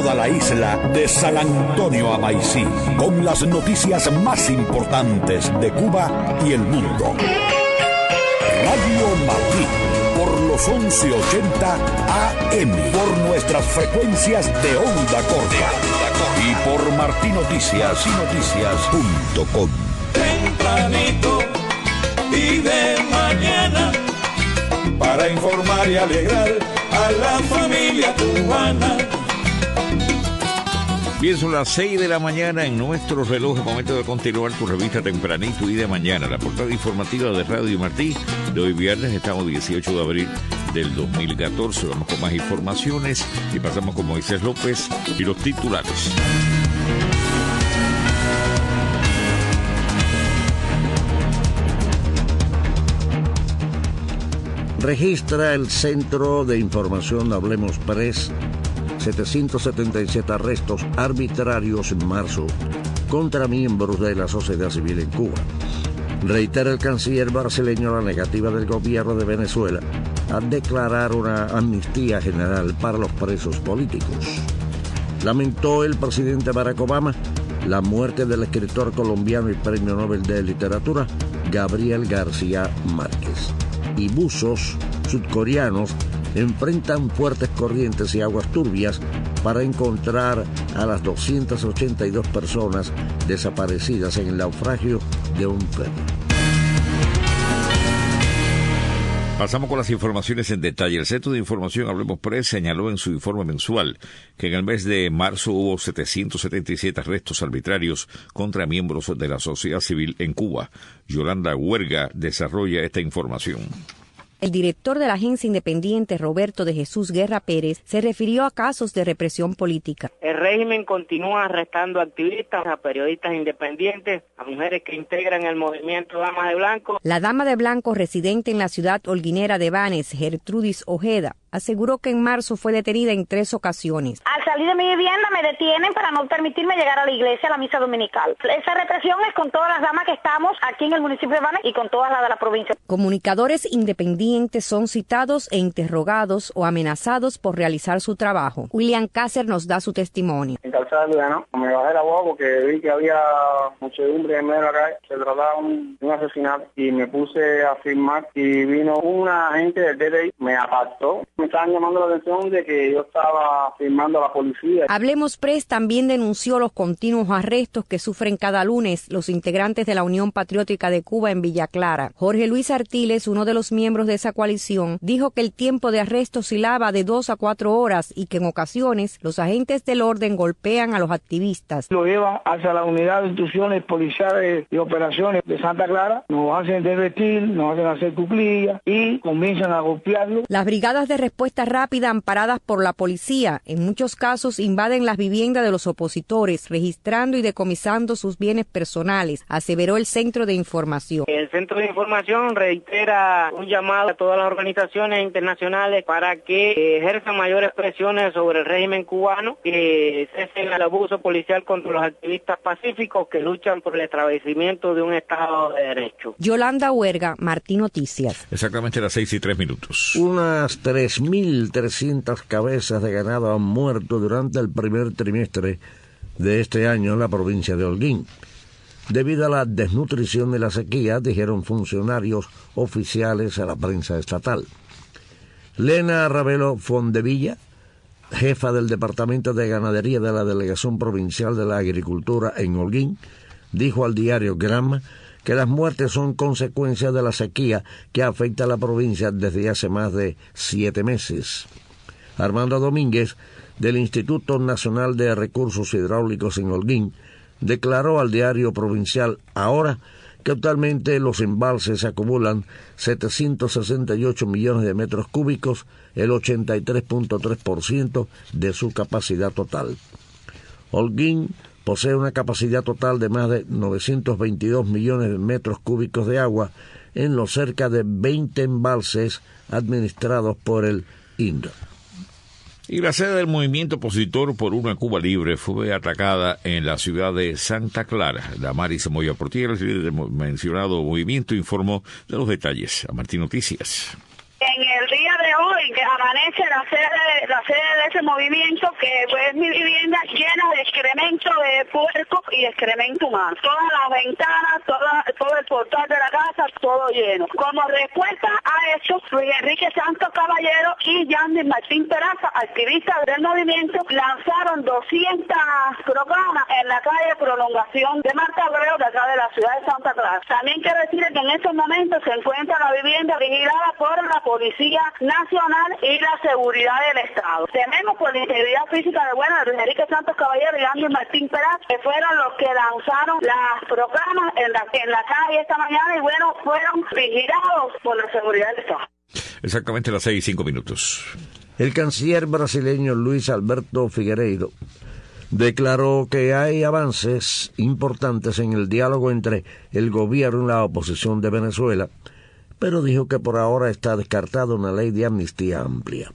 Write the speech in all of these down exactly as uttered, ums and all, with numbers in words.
toda la isla de San Antonio a Maicí, con las noticias más importantes de Cuba y el mundo. Radio Martí, por los once ochenta A M, por nuestras frecuencias de onda corta y por martí noticias y noticias punto com. Tempranito y de mañana, para informar y alegrar a la familia cubana. Bien, son las seis de la mañana en nuestro reloj. Es momento de continuar tu revista Tempranito y de mañana. La portada informativa de Radio Martí de hoy viernes, estamos dieciocho de abril del dos mil catorce. Vamos con más informaciones y pasamos con Moisés López y los titulares. Registra el Centro de Información Hablemos Press setecientos setenta y siete arrestos arbitrarios en marzo contra miembros de la sociedad civil en Cuba. Reitera el canciller brasileño la negativa del gobierno de Venezuela a declarar una amnistía general para los presos políticos. Lamentó el presidente Barack Obama la muerte del escritor colombiano y premio Nobel de Literatura Gabriel García Márquez. Y buzos sudcoreanos enfrentan fuertes corrientes y aguas turbias para encontrar a las doscientas ochenta y dos personas desaparecidas en el naufragio de un ferry. Pasamos con las informaciones en detalle. El Centro de Información Hablemos Press señaló en su informe mensual que en el mes de marzo hubo setecientos setenta y siete arrestos arbitrarios contra miembros de la sociedad civil en Cuba. Yolanda Huerga desarrolla esta información. El director de la agencia independiente, Roberto de Jesús Guerra Pérez, se refirió a casos de represión política. El régimen continúa arrestando activistas, a periodistas independientes, a mujeres que integran el movimiento Damas de Blanco. La dama de blanco residente en la ciudad holguinera de Banes, Gertrudis Ojeda, aseguró que en marzo fue detenida en tres ocasiones. Al salir de mi vivienda me detienen para no permitirme llegar a la iglesia, a la misa dominical. Esa represión es con todas las damas que estamos aquí en el municipio de Banes y con todas las de la provincia. Comunicadores independientes son citados e interrogados o amenazados por realizar su trabajo. William Cácer nos da su testimonio. En Calzada de Lugano, me bajé la voz porque vi que había muchedumbre en medio de la calle, se trataba de un, un asesinato y me puse a firmar y vino una agente del D D I, me apartó. Me estaban llamando la atención de que yo estaba firmando a la policía. Hablemos Press también denunció los continuos arrestos que sufren cada lunes los integrantes de la Unión Patriótica de Cuba en Villa Clara. Jorge Luis Artiles, uno de los miembros de esa coalición, dijo que el tiempo de arresto oscilaba de dos a cuatro horas y que en ocasiones los agentes del orden golpean a los activistas. Lo llevan hacia la unidad de instrucciones policiales y operaciones de Santa Clara, nos hacen desvestir, nos hacen hacer cuclillas y comienzan a golpearlo. Las brigadas de respuesta rápida amparadas por la policía en muchos casos invaden las viviendas de los opositores, registrando y decomisando sus bienes personales, aseveró el Centro de Información. El Centro de Información reitera un llamado a todas las organizaciones internacionales para que ejerzan mayores presiones sobre el régimen cubano, que cesen el abuso policial contra los activistas pacíficos que luchan por el establecimiento de un Estado de Derecho. Yolanda Huerga, Martí Noticias. Exactamente a las seis y tres minutos. Unas tres mil trescientas cabezas de ganado han muerto durante el primer trimestre de este año en la provincia de Holguín, debido a la desnutrición y la sequía, dijeron funcionarios oficiales a la prensa estatal. Lena Ravelo Fondevilla, jefa del Departamento de Ganadería de la Delegación Provincial de la Agricultura en Holguín, dijo al diario Gramma que las muertes son consecuencia de la sequía que afecta a la provincia desde hace más de siete meses. Armando Domínguez, del Instituto Nacional de Recursos Hidráulicos en Holguín, declaró al diario provincial Ahora que actualmente los embalses acumulan setecientos sesenta y ocho millones de metros cúbicos, el ochenta y tres punto tres por ciento de su capacidad total. Holguín posee una capacidad total de más de novecientos veintidós millones de metros cúbicos de agua en los cerca de veinte embalses administrados por el I N R A. Y la sede del movimiento opositor por una Cuba libre fue atacada en la ciudad de Santa Clara. Damaris Moya Portilla, el líder del mencionado movimiento, informó de los detalles a Martí Noticias. En el día de hoy, que amanece la sede, la sede de ese movimiento, que es mi vivienda llena de excremento de puerco y excremento humano. Todas las ventanas, toda, todo el portal de la casa, todo lleno. Como respuesta a eso, Luis Enrique Santos Caballero y Yandy Martín Peraza, activistas del movimiento, lanzaron doscientas proclamas en la calle Prolongación de Marta Abreu, de acá de la ciudad de Santa Clara. También quiero decir que en estos momentos se encuentra la vivienda vigilada por la Policía Nacional y la Seguridad del Estado. Tememos por la integridad física de bueno de Luis Enrique Santos Caballero y Yandy Martín Peraza, que fueron los que lanzaron las proclamas en la, en la calle esta mañana y bueno, fueron vigilados por la seguridad del Estado. Exactamente las seis y cinco minutos. El canciller brasileño Luis Alberto Figueiredo declaró que hay avances importantes en el diálogo entre el gobierno y la oposición de Venezuela, pero dijo que por ahora está descartada una ley de amnistía amplia.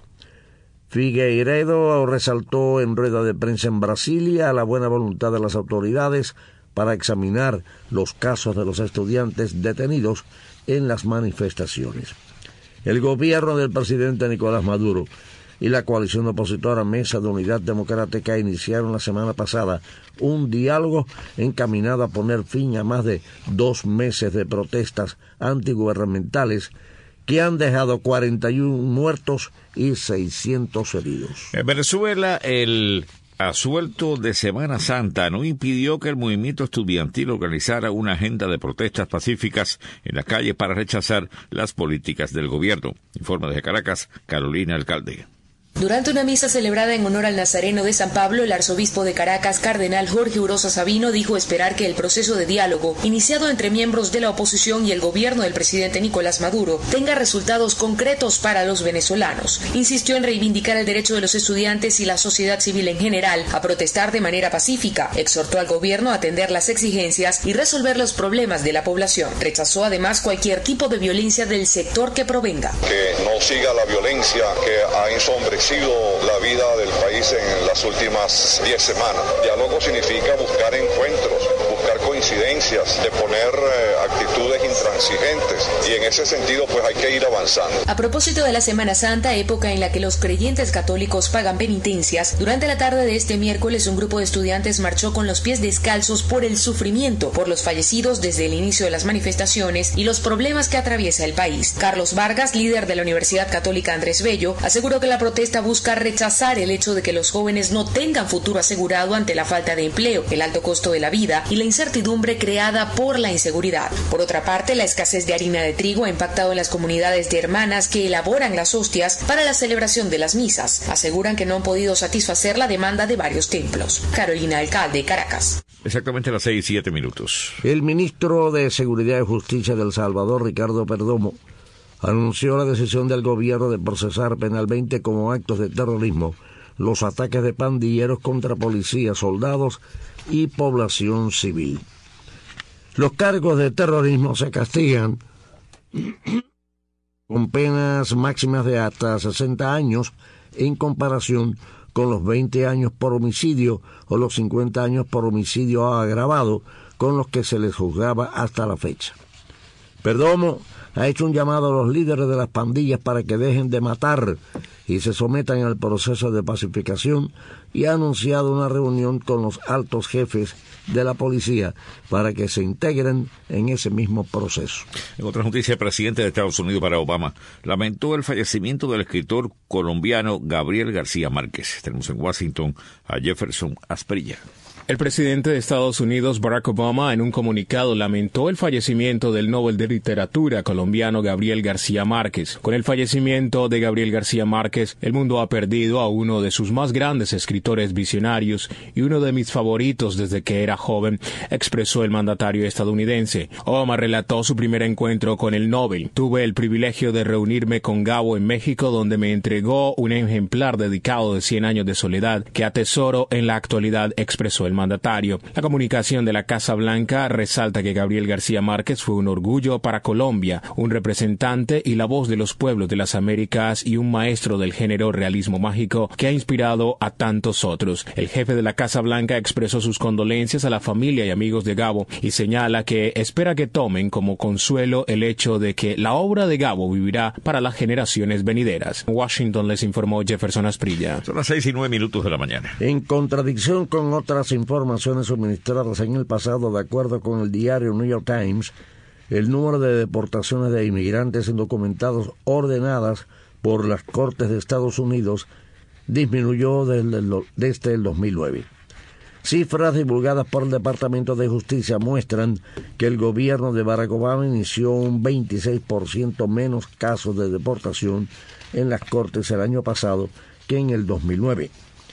Figueiredo resaltó en rueda de prensa en Brasilia la buena voluntad de las autoridades para examinar los casos de los estudiantes detenidos en las manifestaciones. El gobierno del presidente Nicolás Maduro y la coalición opositora Mesa de Unidad Democrática iniciaron la semana pasada un diálogo encaminado a poner fin a más de dos meses de protestas antigubernamentales que han dejado cuarenta y uno muertos y seiscientos heridos. En Venezuela, el asuelto de Semana Santa no impidió que el movimiento estudiantil organizara una agenda de protestas pacíficas en la calle para rechazar las políticas del gobierno. Informa desde Caracas, Carolina Alcalde. Durante una misa celebrada en honor al Nazareno de San Pablo, el arzobispo de Caracas, cardenal Jorge Urosa Sabino, dijo esperar que el proceso de diálogo, iniciado entre miembros de la oposición y el gobierno del presidente Nicolás Maduro, tenga resultados concretos para los venezolanos. Insistió en reivindicar el derecho de los estudiantes y la sociedad civil en general a protestar de manera pacífica. Exhortó al gobierno a atender las exigencias y resolver los problemas de la población. Rechazó además cualquier tipo de violencia del sector que provenga. Que no siga la violencia que ha ensombrecido la vida del país en las últimas diez semanas. Diálogo significa buscar encuentros, buscar coincidencias, de poner eh, actitudes intransigentes, y en ese sentido pues hay que ir avanzando. A propósito de la Semana Santa, época en la que los creyentes católicos pagan penitencias, durante la tarde de este miércoles un grupo de estudiantes marchó con los pies descalzos por el sufrimiento, por los fallecidos desde el inicio de las manifestaciones y los problemas que atraviesa el país. Carlos Vargas, líder de la Universidad Católica Andrés Bello, aseguró que la protesta busca rechazar el hecho de que los jóvenes no tengan futuro asegurado ante la falta de empleo, el alto costo de la vida y la incertidumbre creada por la inseguridad. Por otra parte, la escasez de harina de trigo ha impactado en las comunidades de hermanas que elaboran las hostias para la celebración de las misas. Aseguran que no han podido satisfacer la demanda de varios templos. Carolina Alcalde, Caracas. Exactamente a las seis y siete minutos. El ministro de Seguridad y Justicia de El Salvador, Ricardo Perdomo, anunció la decisión del gobierno de procesar penalmente como actos de terrorismo los ataques de pandilleros contra policías, soldados y población civil. Los cargos de terrorismo se castigan con penas máximas de hasta sesenta años en comparación con los veinte años por homicidio o los cincuenta años por homicidio agravado con los que se les juzgaba hasta la fecha. Perdomo ha hecho un llamado a los líderes de las pandillas para que dejen de matar y se sometan al proceso de pacificación, y ha anunciado una reunión con los altos jefes de la policía para que se integren en ese mismo proceso. En otra noticia, el presidente de Estados Unidos, Barack Obama, lamentó el fallecimiento del escritor colombiano Gabriel García Márquez. Tenemos en Washington a Jefferson Asprilla. El presidente de Estados Unidos, Barack Obama, en un comunicado lamentó el fallecimiento del Nobel de Literatura colombiano Gabriel García Márquez. Con el fallecimiento de Gabriel García Márquez, el mundo ha perdido a uno de sus más grandes escritores visionarios y uno de mis favoritos desde que era joven, expresó el mandatario estadounidense. Obama relató su primer encuentro con el Nobel. Tuve el privilegio de reunirme con Gabo en México, donde me entregó un ejemplar dedicado de Cien años de soledad que atesoro en la actualidad, expresó el mandatario. La comunicación de la Casa Blanca resalta que Gabriel García Márquez fue un orgullo para Colombia, un representante y la voz de los pueblos de las Américas y un maestro del género realismo mágico que ha inspirado a tantos otros. El jefe de la Casa Blanca expresó sus condolencias a la familia y amigos de Gabo y señala que espera que tomen como consuelo el hecho de que la obra de Gabo vivirá para las generaciones venideras. Washington. Washington les informó Jefferson Asprilla. Son las seis y nueve minutos de la mañana. En contradicción con otras informaciones suministradas en el pasado, de acuerdo con el diario New York Times, el número de deportaciones de inmigrantes indocumentados ordenadas por las Cortes de Estados Unidos disminuyó desde el, desde el dos mil nueve. Cifras divulgadas por el Departamento de Justicia muestran que el gobierno de Barack Obama inició un veintiséis por ciento menos casos de deportación en las Cortes el año pasado que en el dos mil nueve.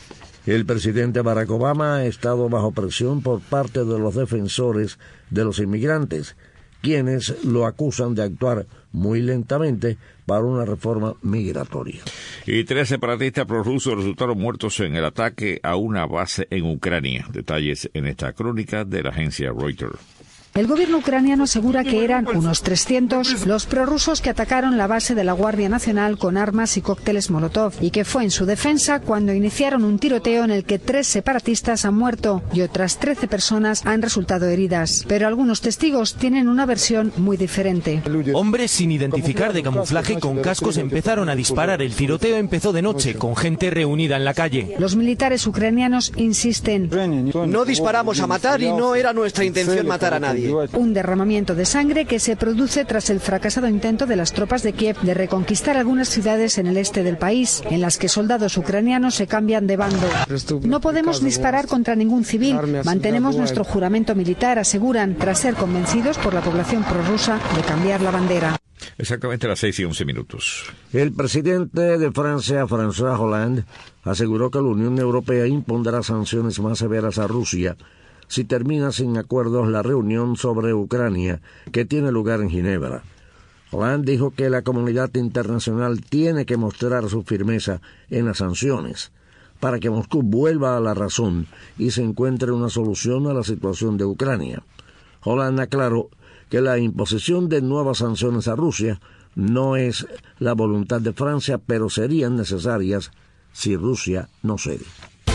El presidente Barack Obama ha estado bajo presión por parte de los defensores de los inmigrantes, quienes lo acusan de actuar muy lentamente para una reforma migratoria. Y tres separatistas prorrusos resultaron muertos en el ataque a una base en Ucrania. Detalles en esta crónica de la agencia Reuters. El gobierno ucraniano asegura que eran unos trescientos los prorrusos que atacaron la base de la Guardia Nacional con armas y cócteles Molotov, y que fue en su defensa cuando iniciaron un tiroteo en el que tres separatistas han muerto y otras trece personas han resultado heridas. Pero algunos testigos tienen una versión muy diferente. Hombres sin identificar de camuflaje con cascos empezaron a disparar. El tiroteo empezó de noche, con gente reunida en la calle. Los militares ucranianos insisten. No disparamos a matar y no era nuestra intención matar a nadie. Un derramamiento de sangre que se produce tras el fracasado intento de las tropas de Kiev de reconquistar algunas ciudades en el este del país, en las que soldados ucranianos se cambian de bando. No podemos disparar contra ningún civil. Mantenemos nuestro juramento militar, aseguran, tras ser convencidos por la población prorrusa de cambiar la bandera. Exactamente a las seis y once minutos. El presidente de Francia, François Hollande, aseguró que la Unión Europea impondrá sanciones más severas a Rusia si termina sin acuerdos la reunión sobre Ucrania que tiene lugar en Ginebra. Hollande dijo que la comunidad internacional tiene que mostrar su firmeza en las sanciones para que Moscú vuelva a la razón y se encuentre una solución a la situación de Ucrania. Hollande aclaró que la imposición de nuevas sanciones a Rusia no es la voluntad de Francia, pero serían necesarias si Rusia no cede.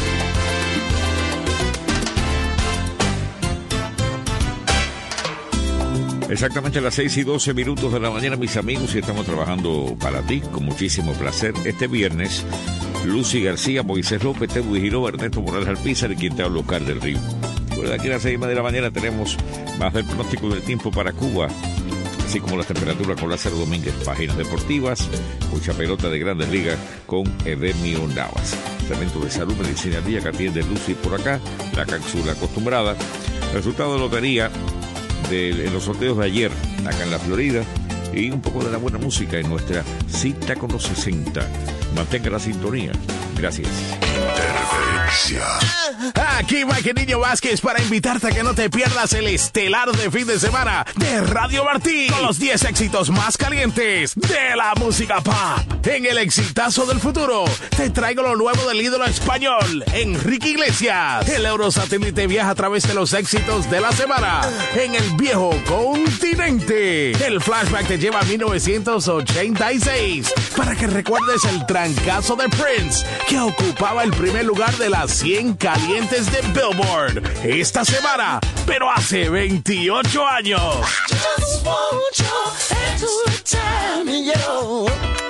Exactamente a las seis y doce minutos de la mañana, mis amigos, y estamos trabajando para ti con muchísimo placer. Este viernes, Lucy García, Moisés López, Tebu Giró, Ernesto Morales Alpizar y quien te habla, Oscar del Río. Bueno, aquí a las seis y media de la mañana tenemos más del pronóstico del tiempo para Cuba, así como las temperaturas con Lázaro Domínguez, páginas deportivas, mucha pelota de Grandes Ligas con Edemio Navas. Segmento de salud, medicina al día que atiende Lucy por acá, la cápsula acostumbrada, resultado de lotería de, en los sorteos de ayer acá en la Florida, y un poco de la buena música en nuestra cita con los sesenta. Mantenga la sintonía. Gracias. Interferencia. Aquí Mike Niño Vázquez para invitarte a que no te pierdas el estelar de fin de semana de Radio Martí, con los diez éxitos más calientes de la música pop. En el exitazo del futuro te traigo lo nuevo del ídolo español Enrique Iglesias. El Eurosatélite viaja a través de los éxitos de la semana en el viejo continente. El flashback te lleva a mil novecientos ochenta y seis para que recuerdes el trancazo de Prince, que ocupaba el primer lugar de las cien calientes de Billboard esta semana, pero hace veintiocho años. Just want you time, yo.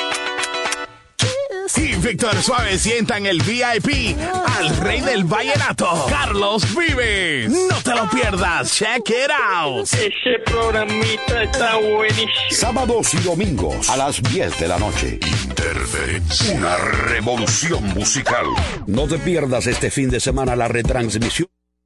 Y Víctor Suave sientan el V I P al rey del vallenato, Carlos Vives. No te lo pierdas, check it out. Ese programita está buenísimo. Sábados y domingos a las diez de la noche. Interferencia. Una revolución musical. No te pierdas este fin de semana la retransmisión.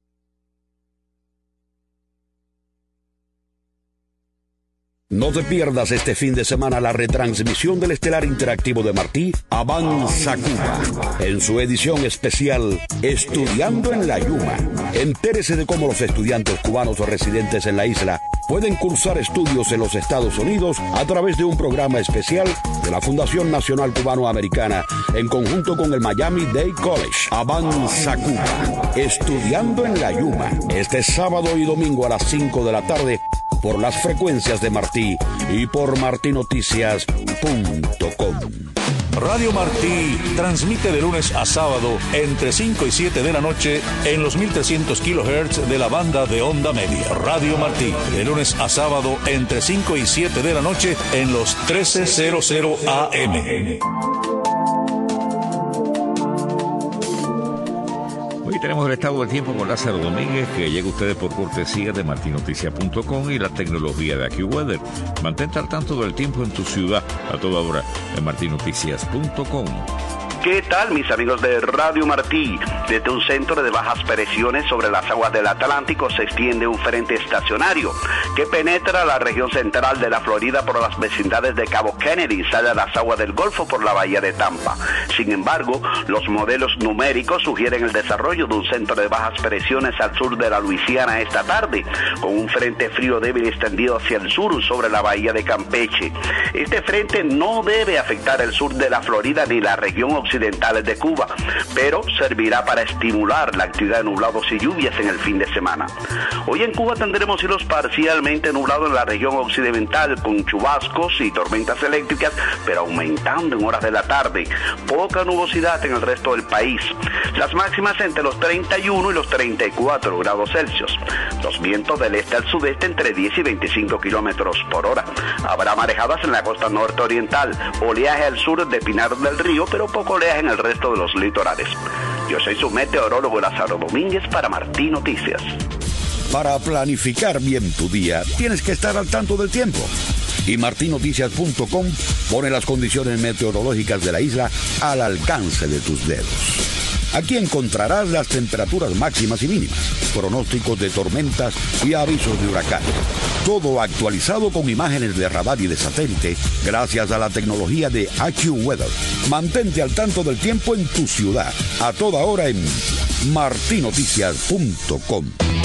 No te pierdas este fin de semana la retransmisión del estelar interactivo de Martí, Avanza Cuba, en su edición especial Estudiando en la Yuma. Entérese de cómo los estudiantes cubanos o residentes en la isla pueden cursar estudios en los Estados Unidos a través de un programa especial de la Fundación Nacional Cubano-Americana en conjunto con el Miami-Dade College. Avanza Cuba, Estudiando en la Yuma, este sábado y domingo a las cinco de la tarde por las frecuencias de Martí y por martí noticias punto com. Radio Martí transmite de lunes a sábado entre cinco y siete de la noche en los mil trescientos kilohertz de la banda de onda media. Radio Martí, de lunes a sábado entre cinco y siete de la noche en los trece cero cero A M. Tenemos el estado del tiempo con Lázaro Domínguez, que llega a ustedes por cortesía de martin noticias punto com y la tecnología de AccuWeather. Mantente al tanto del tiempo en tu ciudad a toda hora en martin noticias punto com. ¿Qué tal, mis amigos de Radio Martí? Desde un centro de bajas presiones sobre las aguas del Atlántico se extiende un frente estacionario que penetra la región central de la Florida por las vecindades de Cabo Kennedy y sale a las aguas del Golfo por la bahía de Tampa. Sin embargo, los modelos numéricos sugieren el desarrollo de un centro de bajas presiones al sur de la Luisiana esta tarde, con un frente frío débil extendido hacia el sur sobre la bahía de Campeche. Este frente no debe afectar el sur de la Florida ni la región occidental de Cuba, pero servirá para estimular la actividad de nublados y lluvias en el fin de semana. Hoy en Cuba tendremos cielos parcialmente nublados en la región occidental con chubascos y tormentas eléctricas, pero aumentando en horas de la tarde. Poca nubosidad en el resto del país. Las máximas entre los treinta y uno y los treinta y cuatro grados Celsius. Los vientos del este al sudeste entre diez y veinticinco kilómetros por hora. Habrá marejadas en la costa norte oriental, oleaje al sur de Pinar del Río, pero poco oleaje en el resto de los litorales. Yo soy su meteorólogo Lázaro Domínguez para Martí Noticias. Para planificar bien tu día, tienes que estar al tanto del tiempo. Y martin noticias punto com pone las condiciones meteorológicas de la isla al alcance de tus dedos. Aquí encontrarás las temperaturas máximas y mínimas, pronósticos de tormentas y avisos de huracanes. Todo actualizado con imágenes de radar y de satélite gracias a la tecnología de AccuWeather. Mantente al tanto del tiempo en tu ciudad a toda hora en martin noticias punto com.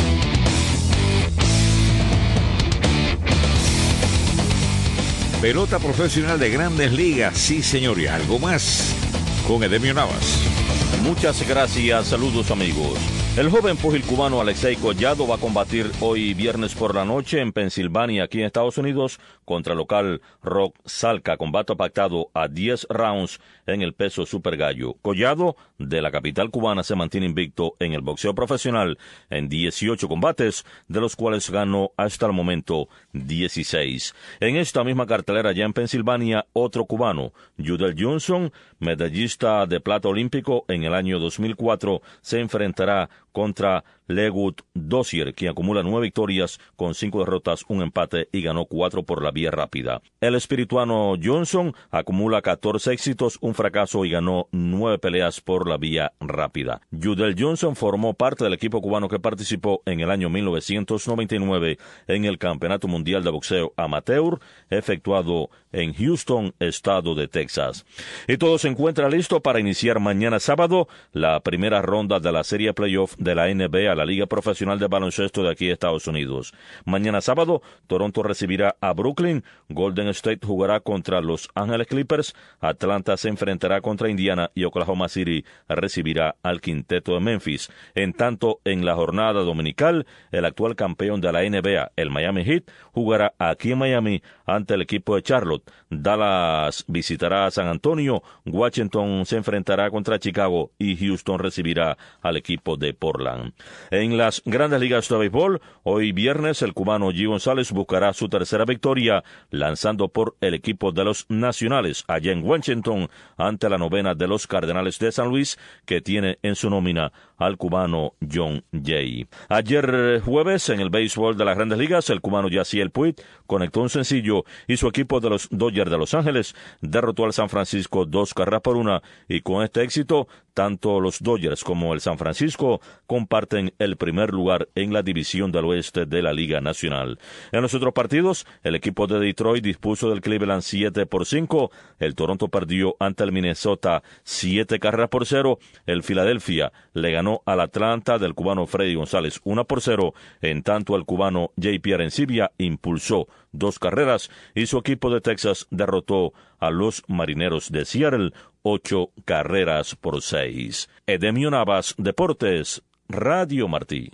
Pelota profesional de Grandes Ligas, sí señor, y algo más con Edemio Navas. Muchas gracias, saludos amigos. El joven púgil cubano Alexei Collado va a combatir hoy viernes por la noche en Pensilvania, aquí en Estados Unidos, contra el local Rock Salca, combate pactado a diez rounds en el peso super gallo. Collado, de la capital cubana, se mantiene invicto en el boxeo profesional en dieciocho combates, de los cuales ganó hasta el momento dieciséis. En esta misma cartelera ya en Pensilvania, otro cubano, Judel Johnson, medallista de plata olímpico en el año dos mil cuatro, se enfrentará contra Legut Dozier, quien acumula nueve victorias con cinco derrotas, un empate y ganó cuatro por la vía rápida. El espirituano Johnson acumula catorce éxitos, un fracaso y ganó nueve peleas por la vía rápida. Judel Johnson formó parte del equipo cubano que participó en el año mil novecientos noventa y nueve en el Campeonato Mundial de Boxeo Amateur, efectuado en Houston, estado de Texas. Y todo se encuentra listo para iniciar mañana sábado la primera ronda de la serie playoff de la N B A, la Liga Profesional de Baloncesto de aquí de Estados Unidos. Mañana sábado, Toronto recibirá a Brooklyn, Golden State jugará contra Los Ángeles Clippers, Atlanta se enfrentará contra Indiana y Oklahoma City recibirá al quinteto de Memphis. En tanto, en la jornada dominical, el actual campeón de la N B A, el Miami Heat, jugará aquí en Miami ante el equipo de Charlotte. Dallas visitará a San Antonio, Washington se enfrentará contra Chicago y Houston recibirá al equipo de Portland. En las Grandes Ligas de Béisbol, hoy viernes el cubano G. González buscará su tercera victoria, lanzando por el equipo de los Nacionales allá en Washington ante la novena de los Cardenales de San Luis, que tiene en su nómina al cubano John Jay. Ayer jueves, en el béisbol de las Grandes Ligas, el cubano Yasiel Puig conectó un sencillo y su equipo de los Dodgers de Los Ángeles derrotó al San Francisco dos carreras por una, y con este éxito, tanto los Dodgers como el San Francisco comparten el primer lugar en la división del oeste de la Liga Nacional. En los otros partidos, el equipo de Detroit dispuso del Cleveland siete por cinco, el Toronto perdió ante el Minnesota siete carreras por cero, el Philadelphia le ganó al Atlanta del cubano Freddy González una por cero, en tanto el cubano J P Arencibia impulsó dos carreras y su equipo de Texas derrotó a los Marineros de Seattle ocho carreras por seis. Edemio Navas, Deportes, Radio Martí.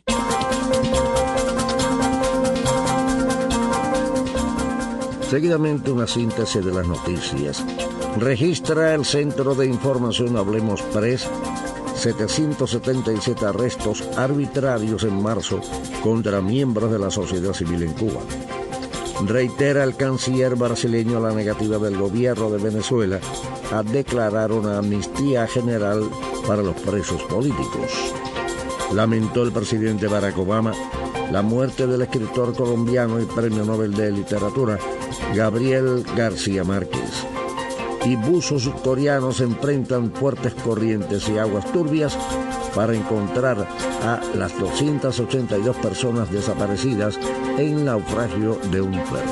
Seguidamente una síntesis de las noticias. Registra el Centro de Información Hablemos Press setecientos setenta y siete arrestos arbitrarios en marzo contra miembros de la sociedad civil en Cuba. Reitera el canciller brasileño la negativa del gobierno de Venezuela a declarar una amnistía general para los presos políticos. lamentó el presidente Barack Obama la muerte del escritor colombiano y premio Nobel de Literatura Gabriel García Márquez. Y buzos coreanos enfrentan fuertes corrientes y aguas turbias para encontrar a las doscientas ochenta y dos personas desaparecidas en naufragio de un ferry.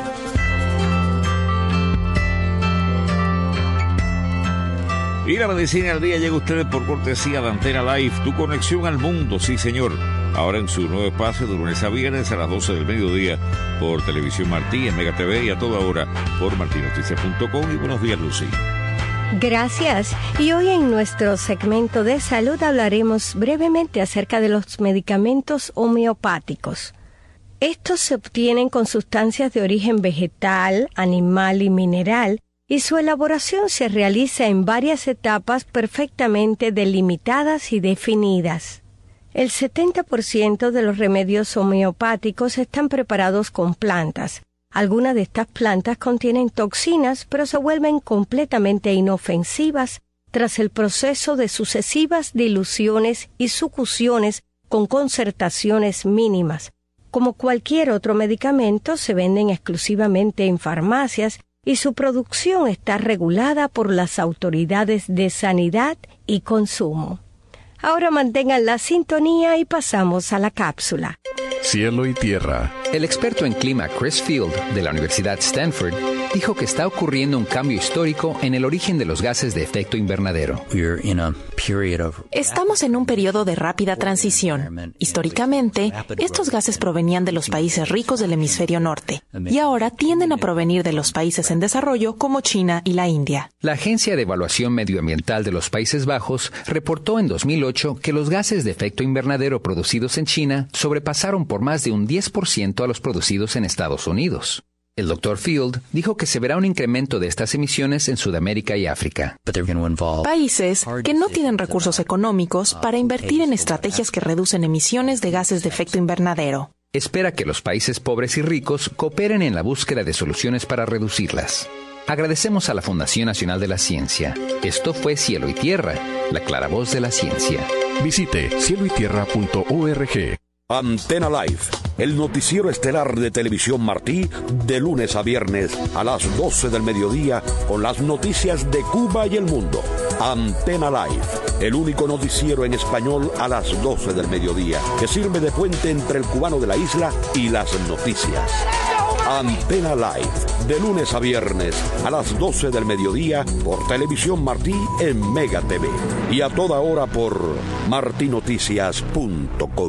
Y la medicina al día llega a ustedes por cortesía de Antena Live, tu conexión al mundo, sí señor. Ahora en su nuevo espacio de lunes a viernes a las doce del mediodía por Televisión Martí, en Mega T V y a toda hora por marti noticias punto com. Y buenos días, Lucy. Gracias. Y hoy en nuestro segmento de salud hablaremos brevemente acerca de los medicamentos homeopáticos. Estos se obtienen con sustancias de origen vegetal, animal y mineral, y su elaboración se realiza en varias etapas perfectamente delimitadas y definidas. El setenta por ciento de los remedios homeopáticos están preparados con plantas. Algunas de estas plantas contienen toxinas, pero se vuelven completamente inofensivas tras el proceso de sucesivas diluciones y sucusiones con concentraciones mínimas. Como cualquier otro medicamento, se venden exclusivamente en farmacias y su producción está regulada por las autoridades de sanidad y consumo. Ahora mantengan la sintonía y pasamos a la cápsula. Cielo y tierra. El experto en clima Chris Field, de la Universidad Stanford, dijo que está ocurriendo un cambio histórico en el origen de los gases de efecto invernadero. Estamos en un periodo de rápida transición. Históricamente, estos gases provenían de los países ricos del hemisferio norte y ahora tienden a provenir de los países en desarrollo como China y la India. La Agencia de Evaluación Medioambiental de los Países Bajos reportó en dos mil ocho que los gases de efecto invernadero producidos en China sobrepasaron por más de un diez por ciento a los producidos en Estados Unidos. El doctor Field dijo que se verá un incremento de estas emisiones en Sudamérica y África. Países que no tienen recursos económicos para invertir en estrategias que reducen emisiones de gases de efecto invernadero. Espera que los países pobres y ricos cooperen en la búsqueda de soluciones para reducirlas. Agradecemos a la Fundación Nacional de la Ciencia. Esto fue Cielo y Tierra, la clara voz de la ciencia. Visite cielo y tierra punto org. Antena Live, el noticiero estelar de Televisión Martí, de lunes a viernes a las doce del mediodía, con las noticias de Cuba y el mundo. Antena Live, el único noticiero en español a las doce del mediodía, que sirve de puente entre el cubano de la isla y las noticias. Antena Live, de lunes a viernes a las doce del mediodía por Televisión Martí en Mega T V y a toda hora por marti noticias punto com.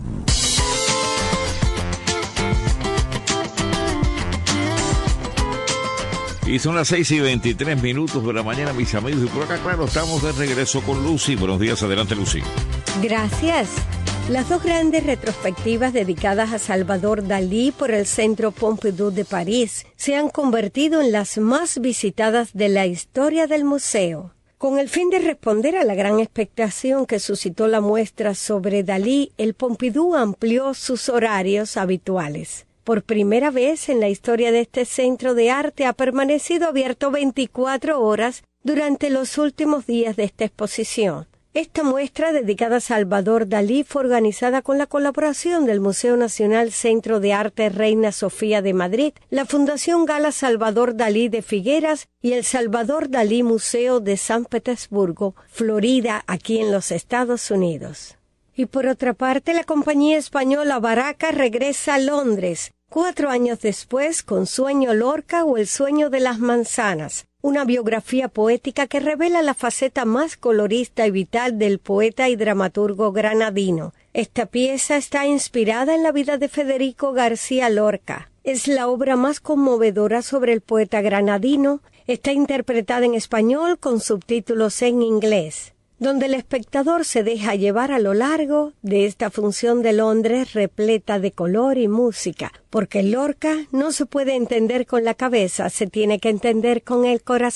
Y son las seis y veintitrés minutos de la mañana, mis amigos. Y por acá, claro, estamos de regreso con Lucy. Buenos días, adelante, Lucy. Gracias. Las dos grandes retrospectivas dedicadas a Salvador Dalí por el Centro Pompidou de París se han convertido en las más visitadas de la historia del museo. Con el fin de responder a la gran expectación que suscitó la muestra sobre Dalí, el Pompidou amplió sus horarios habituales. Por primera vez en la historia de este centro de arte ha permanecido abierto veinticuatro horas durante los últimos días de esta exposición. Esta muestra dedicada a Salvador Dalí fue organizada con la colaboración del Museo Nacional Centro de Arte Reina Sofía de Madrid, la Fundación Gala Salvador Dalí de Figueras y el Salvador Dalí Museo de San Petersburgo, Florida, aquí en los Estados Unidos. Y por otra parte, la compañía española Baraka regresa a Londres, cuatro años después, con Sueño Lorca o El sueño de las manzanas, una biografía poética que revela la faceta más colorista y vital del poeta y dramaturgo granadino. Esta pieza está inspirada en la vida de Federico García Lorca. Es la obra más conmovedora sobre el poeta granadino. Está interpretada en español con subtítulos en inglés, donde el espectador se deja llevar a lo largo de esta función de Londres repleta de color y música, porque Lorca no se puede entender con la cabeza, se tiene que entender con el corazón.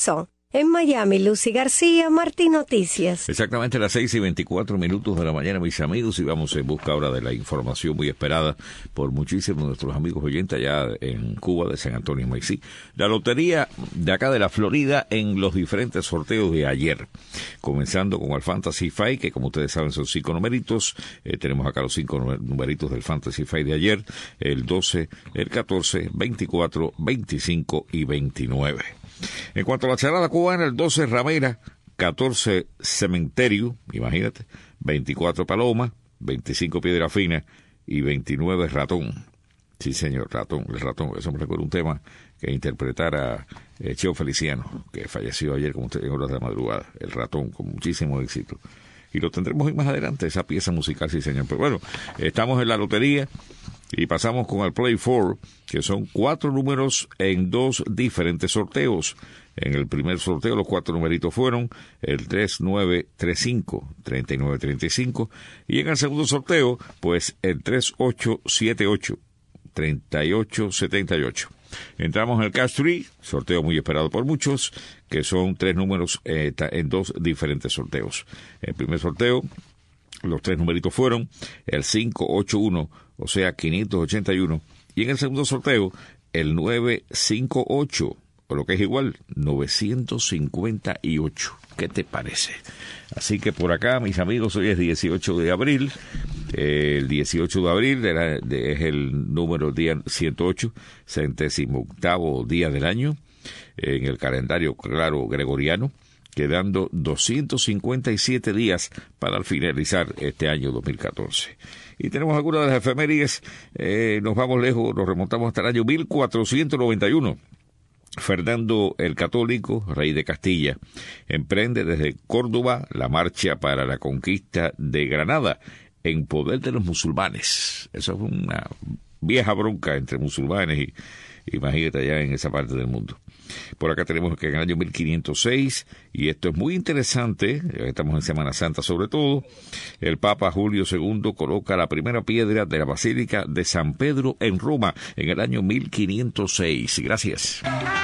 En Miami, Lucy García, Martín Noticias. Exactamente las seis y veinticuatro minutos de la mañana, mis amigos, y vamos en busca ahora de la información muy esperada por muchísimos de nuestros amigos oyentes allá en Cuba, de San Antonio y Maicí. La lotería de acá de la Florida en los diferentes sorteos de ayer. Comenzando con el Fantasy Five, que como ustedes saben son cinco numeritos. Eh, tenemos acá los cinco numeritos del Fantasy Five de ayer, el doce, el catorce, veinticuatro, veinticinco y veintinueve. En cuanto a la charada cubana, el doce Ramera, catorce Cementerio, imagínate, veinticuatro Paloma, veinticinco Piedra Fina y veintinueve Ratón. Sí, señor, Ratón, el Ratón. Eso me recuerda un tema que interpretara eh, Cheo Feliciano, que falleció ayer, como usted en horas de la madrugada, el Ratón, con muchísimo éxito. Y lo tendremos hoy más adelante, esa pieza musical, sí, señor. Pero bueno, estamos en la lotería. Y pasamos con el Play four, que son cuatro números en dos diferentes sorteos. En el primer sorteo los cuatro numeritos fueron el tres nueve tres cinco, treinta y nueve treinta y cinco. Y en el segundo sorteo, pues el tres ocho siete ocho, treinta y ocho setenta y ocho. Entramos en el Cash Tree, sorteo muy esperado por muchos, que son tres números eh, en dos diferentes sorteos. El primer sorteo, los tres numeritos fueron el cinco ocho uno, o sea, quinientos ochenta y uno. Y en el segundo sorteo, el nueve cinco ocho, o lo que es igual, novecientos cincuenta y ocho. ¿Qué te parece? Así que por acá, mis amigos, hoy es dieciocho de abril. Eh, el dieciocho de abril era, de, es el número día ciento ocho, centésimo octavo día del año, eh, en el calendario, claro, gregoriano, quedando doscientos cincuenta y siete días para finalizar este año dos mil catorce. Y tenemos algunas de las efemérides, eh, nos vamos lejos, nos remontamos hasta el año mil cuatrocientos noventa y uno. Fernando el Católico, rey de Castilla, emprende desde Córdoba la marcha para la conquista de Granada en poder de los musulmanes. Eso es una vieja bronca entre musulmanes y imagínate allá en esa parte del mundo. Por acá tenemos que en el año mil quinientos seis, y esto es muy interesante, estamos en Semana Santa sobre todo, el Papa Julio segundo coloca la primera piedra de la Basílica de San Pedro en Roma en el año mil quinientos seis. Gracias.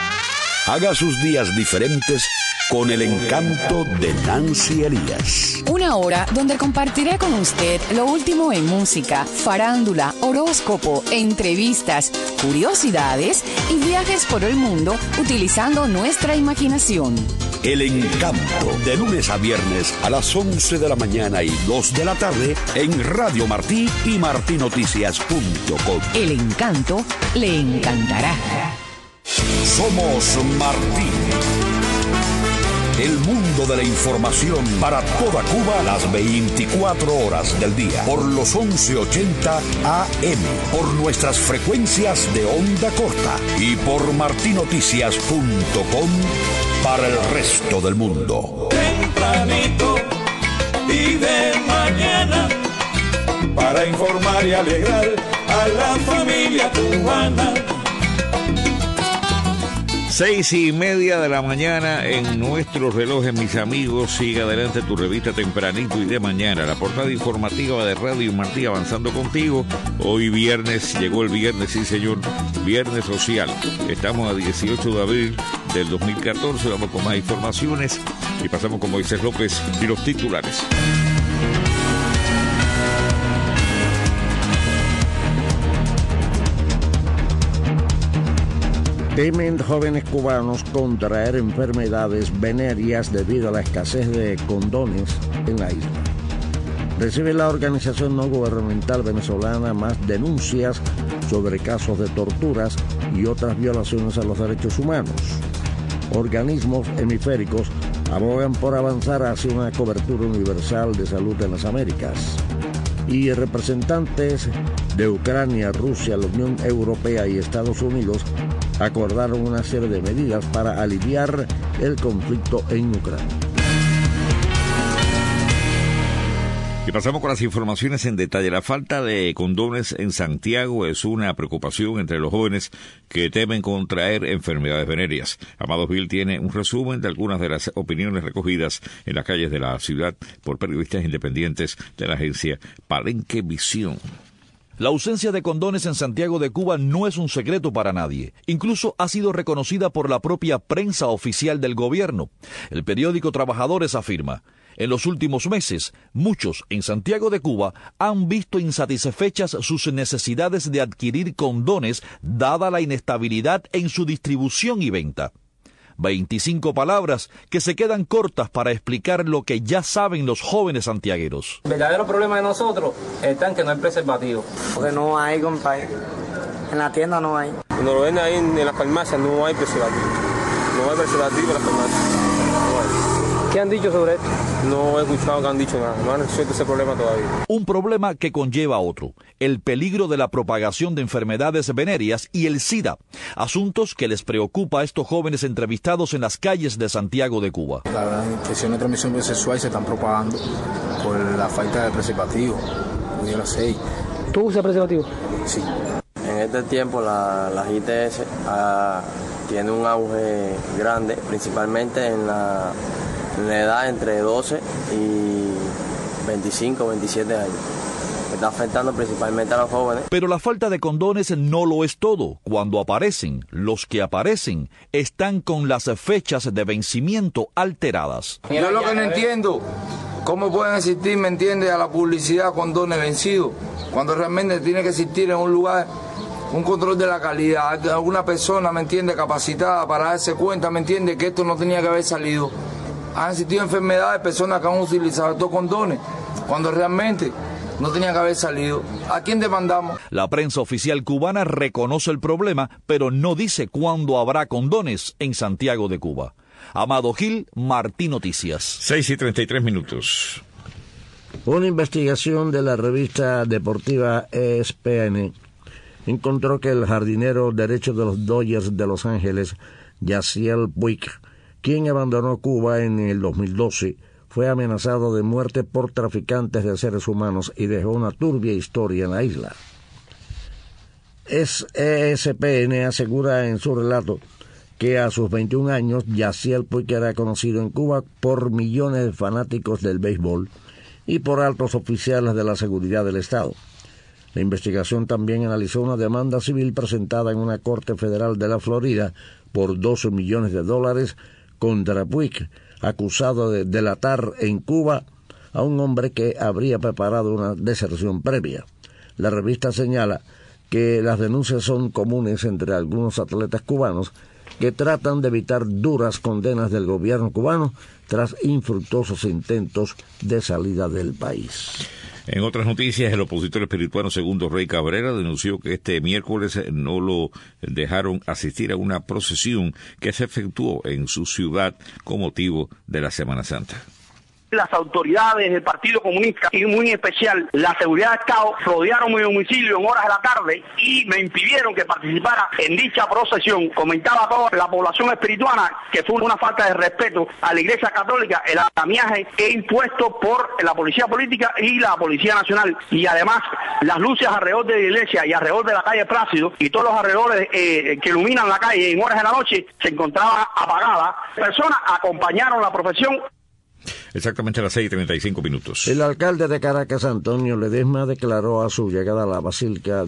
Haga sus días diferentes con el encanto de Nancy Elías. Una hora donde compartiré con usted lo último en música, farándula, horóscopo, entrevistas, curiosidades y viajes por el mundo utilizando nuestra imaginación. El encanto, de lunes a viernes a las once de la mañana y dos de la tarde en Radio Martí y martí noticias punto com. El encanto le encantará. Somos Martí. El mundo de la información para toda Cuba las veinticuatro horas del día. Por los once ochenta A M. Por nuestras frecuencias de onda corta. Y por martí noticias punto com para el resto del mundo. Tempranito y de mañana, para informar y alegrar a la familia cubana. Seis y media de la mañana en nuestros relojes, mis amigos. Sigue adelante tu revista Tempranito y de mañana. La portada informativa de Radio Martí, avanzando contigo. Hoy viernes, llegó el viernes, sí señor, viernes social. Estamos a dieciocho de abril del dos mil catorce. Vamos con más informaciones y pasamos con Moisés López y los titulares. Temen jóvenes cubanos contraer enfermedades venéreas debido a la escasez de condones en la isla. Recibe la organización no gubernamental venezolana más denuncias sobre casos de torturas y otras violaciones a los derechos humanos. Organismos hemisféricos abogan por avanzar hacia una cobertura universal de salud en las Américas. Y representantes de Ucrania, Rusia, la Unión Europea y Estados Unidos acordaron una serie de medidas para aliviar el conflicto en Ucrania. Y pasamos con las informaciones en detalle. La falta de condones en Santiago es una preocupación entre los jóvenes que temen contraer enfermedades venéreas. Amados Bill tiene un resumen de algunas de las opiniones recogidas en las calles de la ciudad por periodistas independientes de la agencia Palenque Visión. La ausencia de condones en Santiago de Cuba no es un secreto para nadie. Incluso ha sido reconocida por la propia prensa oficial del gobierno. El periódico Trabajadores afirma: en los últimos meses, muchos en Santiago de Cuba han visto insatisfechas sus necesidades de adquirir condones dada la inestabilidad en su distribución y venta. veinticinco palabras que se quedan cortas para explicar lo que ya saben los jóvenes santiagueros. El verdadero problema de nosotros está en que no hay preservativo. Porque no hay, compadre. En la tienda no hay. Cuando lo venden ahí en, en las farmacias no hay preservativo. No hay preservativo en las farmacias. No hay. ¿Qué han dicho sobre esto? No he escuchado que han dicho nada, no han resuelto ese problema todavía. Un problema que conlleva otro, el peligro de la propagación de enfermedades venéreas y el SIDA, asuntos que les preocupa a estos jóvenes entrevistados en las calles de Santiago de Cuba. Las infecciones de transmisión sexual se están propagando por la falta de preservativo. Yo lo sé. ¿Tú usas preservativo? Sí. En este tiempo la, la I T S uh, tiene un auge grande, principalmente en la... la edad entre doce y veinticinco, veintisiete años. Está afectando principalmente a los jóvenes. Pero la falta de condones no lo es todo. Cuando aparecen, los que aparecen están con las fechas de vencimiento alteradas. Yo lo que no entiendo, ¿cómo pueden existir, me entiende, a la publicidad condones vencidos? Cuando realmente tiene que existir en un lugar un control de la calidad. Alguna persona, me entiende, capacitada para darse cuenta, me entiende, que esto no tenía que haber salido. Han existido enfermedades, personas que han utilizado estos condones, cuando realmente no tenían que haber salido. ¿A quién demandamos? La prensa oficial cubana reconoce el problema, pero no dice cuándo habrá condones en Santiago de Cuba. Amado Gil, Martí Noticias. seis y treinta y tres minutos. Una investigación de la revista deportiva E S P N encontró que el jardinero derecho de los Dodgers de Los Ángeles, Yasiel Puig, quien abandonó Cuba en el dos mil doce, fue amenazado de muerte por traficantes de seres humanos y dejó una turbia historia en la isla. E S P N asegura en su relato que a sus veintiún años, Yasiel Puig era conocido en Cuba por millones de fanáticos del béisbol y por altos oficiales de la seguridad del Estado. La investigación también analizó una demanda civil presentada en una corte federal de la Florida por doce millones de dólares contra Puig, acusado de delatar en Cuba a un hombre que habría preparado una deserción previa. La revista señala que las denuncias son comunes entre algunos atletas cubanos que tratan de evitar duras condenas del gobierno cubano tras infructuosos intentos de salida del país. En otras noticias, el opositor espirituano Segundo Rey Cabrera denunció que este miércoles no lo dejaron asistir a una procesión que se efectuó en su ciudad con motivo de la Semana Santa. Las autoridades del Partido Comunista y muy en especial la seguridad de Estado rodearon mi domicilio en horas de la tarde y me impidieron que participara en dicha procesión. Comentaba a toda la población espirituana que fue una falta de respeto a la Iglesia Católica el andamiaje que impuesto por la Policía Política y la Policía Nacional, y además las luces alrededor de la iglesia y alrededor de la calle Plácido y todos los alrededores eh, que iluminan la calle en horas de la noche se encontraban apagadas. Personas acompañaron la procesión. Exactamente a las seis y treinta y cinco minutos. El alcalde de Caracas, Antonio Ledesma, declaró a su llegada a la Basílica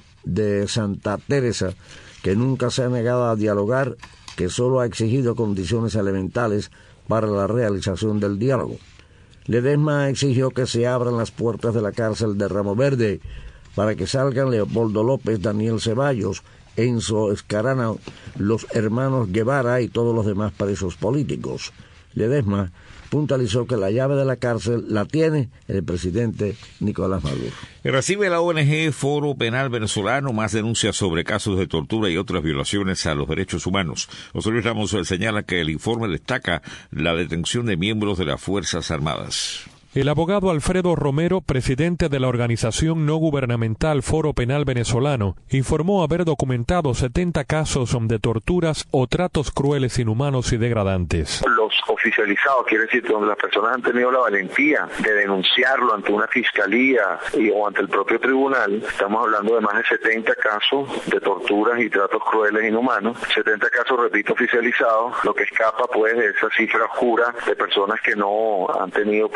de Santa Teresa que nunca se ha negado a dialogar, que solo ha exigido condiciones elementales para la realización del diálogo. Ledesma exigió que se abran las puertas de la cárcel de Ramo Verde para que salgan Leopoldo López, Daniel Ceballos, Enzo Escarana, los hermanos Guevara y todos los demás presos políticos. Ledesma puntualizó que la llave de la cárcel la tiene el presidente Nicolás Maduro. Recibe la O N G Foro Penal Venezolano más denuncias sobre casos de tortura y otras violaciones a los derechos humanos. José Luis Ramos señala que el informe destaca la detención de miembros de las Fuerzas Armadas. El abogado Alfredo Romero, presidente de la organización no gubernamental Foro Penal Venezolano, informó haber documentado setenta casos de torturas o tratos crueles, inhumanos y degradantes. Los oficializados, quiere decir, donde las personas han tenido la valentía de denunciarlo ante una fiscalía y, o ante el propio tribunal, estamos hablando de más de setenta casos de torturas y tratos crueles e inhumanos, setenta casos, repito, oficializados, lo que escapa pues de esa cifra oscura de personas que no han tenido pues la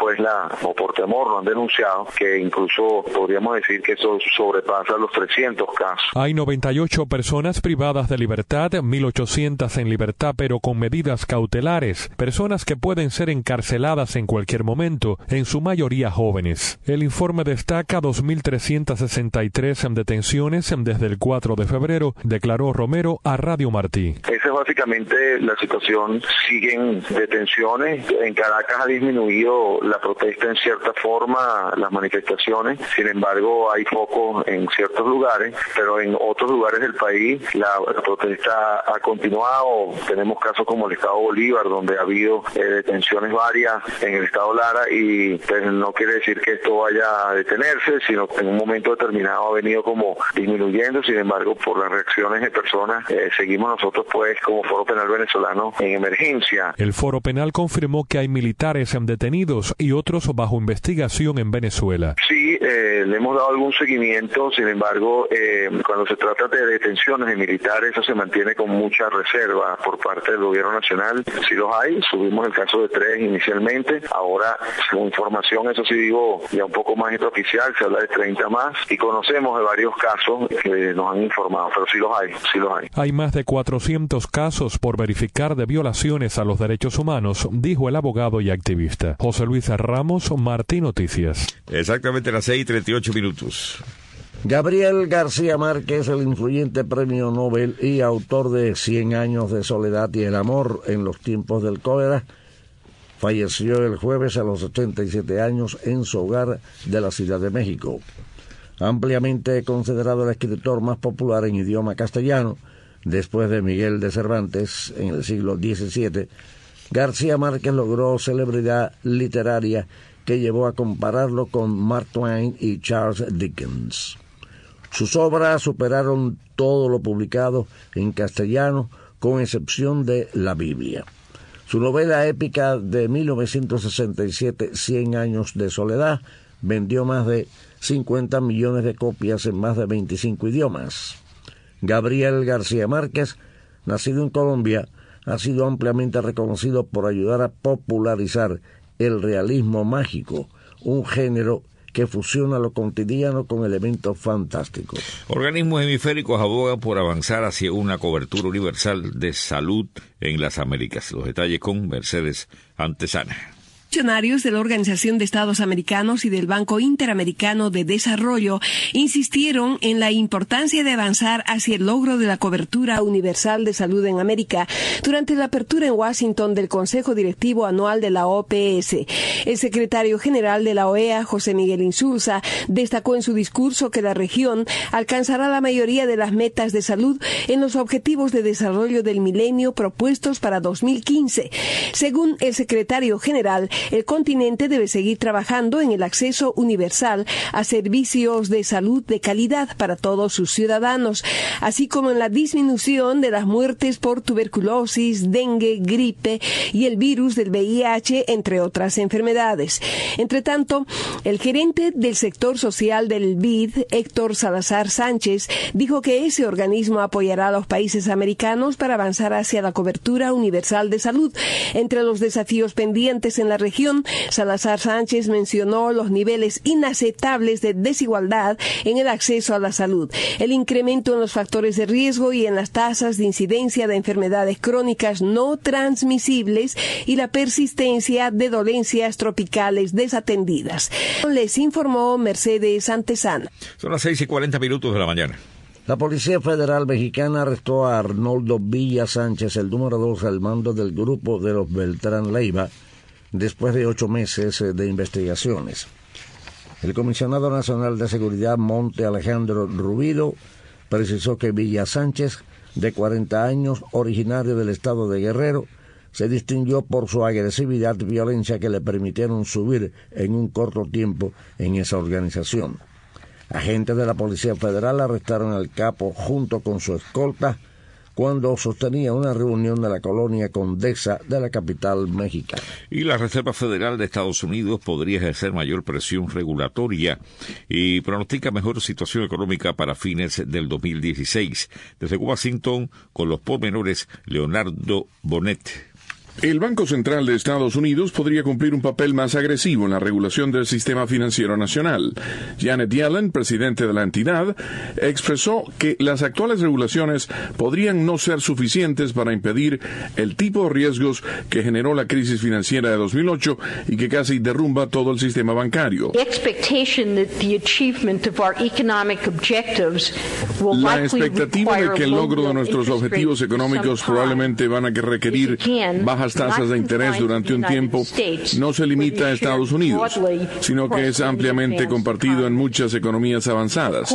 o por temor no han denunciado, que incluso podríamos decir que eso sobrepasa los trescientos casos. Hay noventa y ocho personas privadas de libertad, mil ochocientas en libertad pero con medidas cautelares, personas que pueden ser encarceladas en cualquier momento, en su mayoría jóvenes. El informe destaca dos mil trescientas sesenta y tres detenciones desde el cuatro de febrero, declaró Romero a Radio Martí. Esa es básicamente la situación. Siguen detenciones. En Caracas ha disminuido la protesta en cierta forma, las manifestaciones. Sin embargo, hay focos en ciertos lugares, pero en otros lugares del país la, la protesta ha continuado. Tenemos casos como el estado Bolívar, donde ha habido eh, detenciones varias, en el estado Lara, y pues, no quiere decir que esto vaya a detenerse, sino que en un momento determinado ha venido como disminuyendo. Sin embargo, por las reacciones de personas, eh, seguimos nosotros pues como Foro Penal Venezolano en emergencia. El Foro Penal confirmó que hay militares detenidos y otros bajo investigación en Venezuela. Sí, eh, le hemos dado algún seguimiento. Sin embargo, eh, cuando se trata de detenciones de militares, eso se mantiene con mucha reserva por parte del gobierno nacional. Sí los hay, subimos el caso de tres inicialmente. Ahora, según información, eso sí digo, ya un poco más extraoficial, se habla de treinta más, y conocemos de varios casos que nos han informado, pero sí los hay, sí los hay. Hay más de cuatrocientos casos por verificar de violaciones a los derechos humanos, dijo el abogado y activista. José Luis Ramos, Martí Noticias. Exactamente las seis y treinta y ocho minutos. Gabriel García Márquez, el influyente premio Nobel y autor de Cien años de soledad y el amor en los tiempos del cólera, falleció el jueves a los ochenta y siete años en su hogar de la Ciudad de México. Ampliamente considerado el escritor más popular en idioma castellano, después de Miguel de Cervantes en el siglo diecisiete, García Márquez logró celebridad literaria que llevó a compararlo con Mark Twain y Charles Dickens. Sus obras superaron todo lo publicado en castellano, con excepción de la Biblia. Su novela épica de mil novecientos sesenta y siete, Cien años de soledad, vendió más de cincuenta millones de copias en más de veinticinco idiomas. Gabriel García Márquez, nacido en Colombia, ha sido ampliamente reconocido por ayudar a popularizar el realismo mágico, un género que fusiona lo cotidiano con elementos fantásticos. Organismos hemisféricos abogan por avanzar hacia una cobertura universal de salud en las Américas. Los detalles con Mercedes Antesana. Funcionarios de la Organización de Estados Americanos y del Banco Interamericano de Desarrollo insistieron en la importancia de avanzar hacia el logro de la cobertura universal de salud en América durante la apertura en Washington del Consejo Directivo Anual de la O P S. El secretario general de la O E A, José Miguel Insulza, destacó en su discurso que la región alcanzará la mayoría de las metas de salud en los Objetivos de Desarrollo del Milenio propuestos para dos mil quince. Según el secretario general, el continente debe seguir trabajando en el acceso universal a servicios de salud de calidad para todos sus ciudadanos, así como en la disminución de las muertes por tuberculosis, dengue, gripe y el virus del V I H, entre otras enfermedades. Entre tanto, el gerente del sector social del B I D, Héctor Salazar Sánchez, dijo que ese organismo apoyará a los países americanos para avanzar hacia la cobertura universal de salud. Entre los desafíos pendientes en la región, Salazar Sánchez mencionó los niveles inaceptables de desigualdad en el acceso a la salud, el incremento en los factores de riesgo y en las tasas de incidencia de enfermedades crónicas no transmisibles y la persistencia de dolencias tropicales desatendidas. Les informó Mercedes Antesana. Son las seis y cuarenta minutos de la mañana. La Policía Federal Mexicana arrestó a Arnoldo Villa Sánchez, el número dos al mando del grupo de los Beltrán Leiva, después de ocho meses de investigaciones. El comisionado nacional de seguridad, Monte Alejandro Rubido, precisó que Villa Sánchez, de cuarenta años, originario del estado de Guerrero, se distinguió por su agresividad y violencia que le permitieron subir en un corto tiempo en esa organización. Agentes de la Policía Federal arrestaron al capo junto con su escolta cuando sostenía una reunión de la colonia Condesa de la capital mexicana. Y la Reserva Federal de Estados Unidos podría ejercer mayor presión regulatoria y pronostica mejor situación económica para fines del dos mil dieciséis. Desde Washington, con los pormenores, Leonardo Bonet. El Banco Central de Estados Unidos podría cumplir un papel más agresivo en la regulación del sistema financiero nacional. Janet Yellen, presidente de la entidad, expresó que las actuales regulaciones podrían no ser suficientes para impedir el tipo de riesgos que generó la crisis financiera de dos mil ocho y que casi derrumba todo el sistema bancario. La expectativa de que el logro de nuestros objetivos económicos probablemente van a requerir bajas tasas de interés durante un tiempo no se limita a Estados Unidos, sino que es ampliamente compartido en muchas economías avanzadas.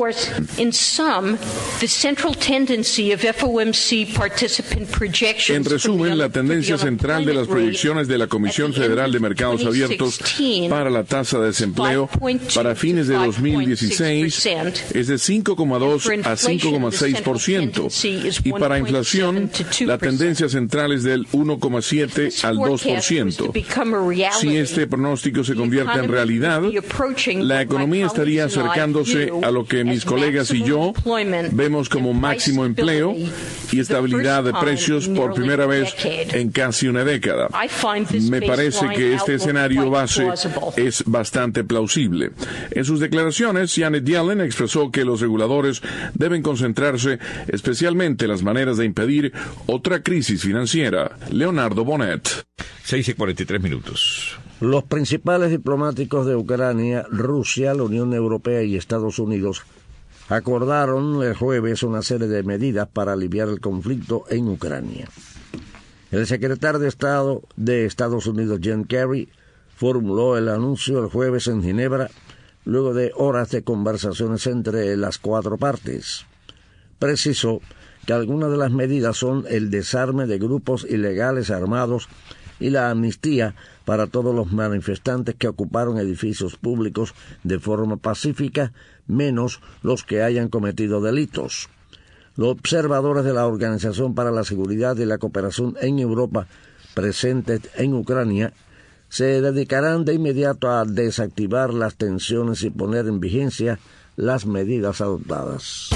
En resumen, la tendencia central de las proyecciones de la Comisión Federal de Mercados Abiertos para la tasa de desempleo para fines de dos mil dieciséis es de cinco coma dos a cinco coma seis por ciento y para inflación la tendencia central es del uno coma siete al dos por ciento. Si este pronóstico se convierte en realidad, la economía estaría acercándose a lo que mis colegas y yo vemos como máximo empleo y estabilidad de precios por primera vez en casi una década. Me parece que este escenario base es bastante plausible. En sus declaraciones, Janet Yellen expresó que los reguladores deben concentrarse especialmente en las maneras de impedir otra crisis financiera. Leonardo Bonet. seis y cuarenta y tres minutos. Los principales diplomáticos de Ucrania, Rusia, la Unión Europea y Estados Unidos acordaron el jueves una serie de medidas para aliviar el conflicto en Ucrania. El secretario de Estado de Estados Unidos, John Kerry, formuló el anuncio el jueves en Ginebra, luego de horas de conversaciones entre las cuatro partes. Precisó que algunas de las medidas son el desarme de grupos ilegales armados y la amnistía para todos los manifestantes que ocuparon edificios públicos de forma pacífica, menos los que hayan cometido delitos. Los observadores de la Organización para la Seguridad y la Cooperación en Europa, presentes en Ucrania, se dedicarán de inmediato a desactivar las tensiones y poner en vigencia las medidas adoptadas.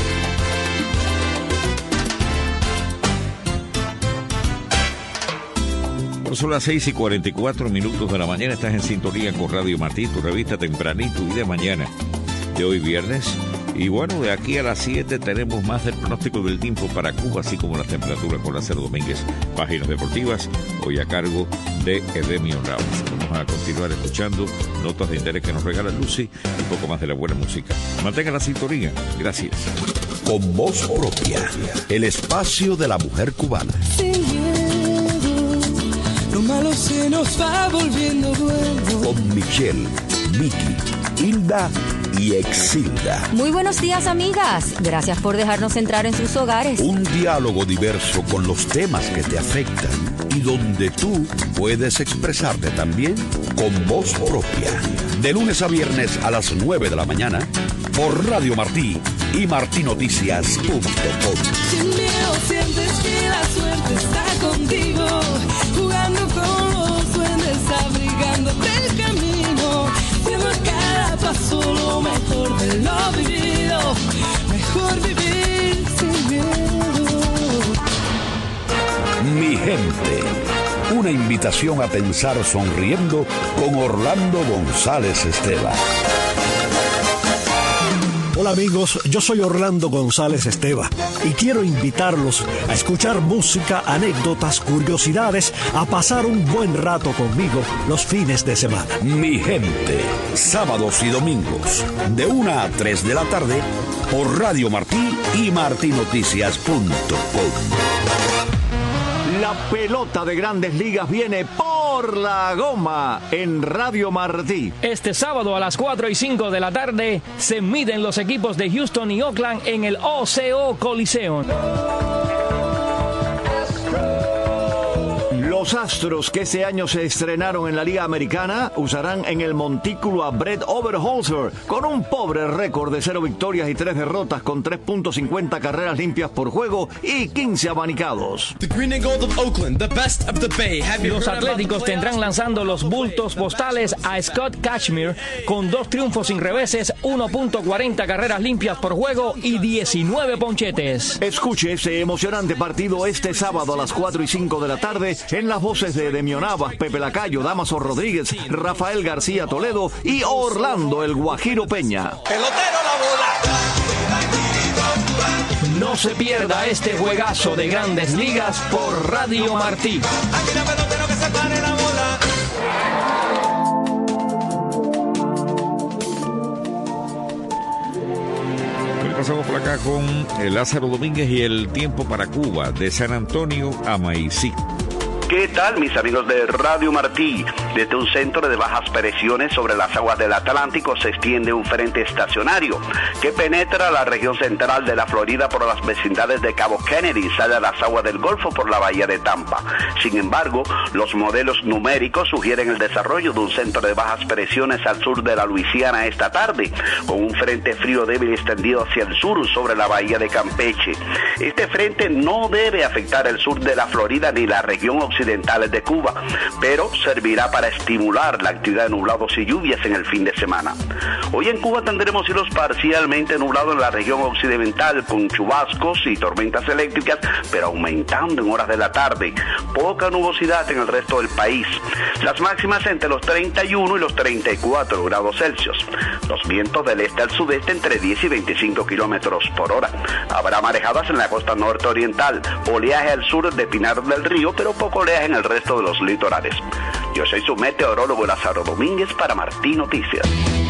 Son las seis y cuarenta y cuatro minutos de la mañana. Estás en sintonía con Radio Martí, tu revista tempranito y de mañana de hoy viernes. Y bueno, de aquí a las siete tenemos más del pronóstico del tiempo para Cuba, así como las temperaturas con Lázaro Domínguez, páginas deportivas, hoy a cargo de Edemio Ramos. Vamos a continuar escuchando notas de interés que nos regala Lucy y un poco más de la buena música. Mantengan la sintonía. Gracias. Con voz propia, el espacio de la mujer cubana. Lo malo se nos va volviendo bueno. Con Michelle, Vicky, Hilda y Exilda. Muy buenos días, amigas. Gracias por dejarnos entrar en sus hogares. Un diálogo diverso con los temas que te afectan y donde tú puedes expresarte también con voz propia. De lunes a viernes a las nueve de la mañana por Radio Martí y martinoticias punto com. Sin miedo sientes que la suerte está contigo, jugando con los duendes, abrigándote el camino, siendo a cada paso lo mejor de lo vivido, mejor vivir sin miedo. Mi gente, una invitación a pensar sonriendo con Orlando González Esteban. Hola amigos, yo soy Orlando González Esteban y quiero invitarlos a escuchar música, anécdotas, curiosidades, a pasar un buen rato conmigo los fines de semana. Mi gente, sábados y domingos, de una a tres de la tarde, por Radio Martí y martinoticias punto com. La pelota de Grandes Ligas viene por la goma en Radio Martí. Este sábado a las cuatro y cinco de la tarde se miden los equipos de Houston y Oakland en el O C O Coliseum. Los Astros, que este año se estrenaron en la Liga Americana, usarán en el montículo a Brett Oberholzer, con un pobre récord de cero victorias y tres derrotas, con tres punto cincuenta carreras limpias por juego y quince abanicados. Los Atléticos tendrán lanzando los bultos postales a Scott Kashmir, con dos triunfos sin reveses, uno punto cuarenta carreras limpias por juego y diecinueve ponchetes. Escuche este emocionante partido este sábado a las cuatro y cinco de la tarde en las voces de Demio Navas, Pepe Lacayo, Damaso Rodríguez, Rafael García Toledo y Orlando el Guajiro Peña. Pelotero la bola. No se pierda este juegazo de Grandes Ligas por Radio Martí. Aquí la pelotero que se pare la bola. Hoy pasamos por acá con el Lázaro Domínguez y el tiempo para Cuba, de San Antonio a Maicí. ¿Qué tal, mis amigos de Radio Martí? Desde un centro de bajas presiones sobre las aguas del Atlántico se extiende un frente estacionario que penetra la región central de la Florida por las vecindades de Cabo Kennedy y sale a las aguas del Golfo por la bahía de Tampa. Sin embargo, los modelos numéricos sugieren el desarrollo de un centro de bajas presiones al sur de la Luisiana esta tarde, con un frente frío débil extendido hacia el sur sobre la bahía de Campeche. Este frente no debe afectar el sur de la Florida ni la región occidental occidentales de Cuba, pero servirá para estimular la actividad de nublados y lluvias en el fin de semana. Hoy en Cuba tendremos cielos parcialmente nublados en la región occidental con chubascos y tormentas eléctricas, pero aumentando en horas de la tarde. Poca nubosidad en el resto del país. Las máximas entre los treinta y uno y los treinta y cuatro grados Celsius. Los vientos del este al sudeste entre diez y veinticinco kilómetros por hora. Habrá marejadas en la costa norte oriental, oleaje al sur de Pinar del Río, pero poco oleaje en el resto de los litorales. Yo soy su meteorólogo Lázaro Domínguez para Martí Noticias.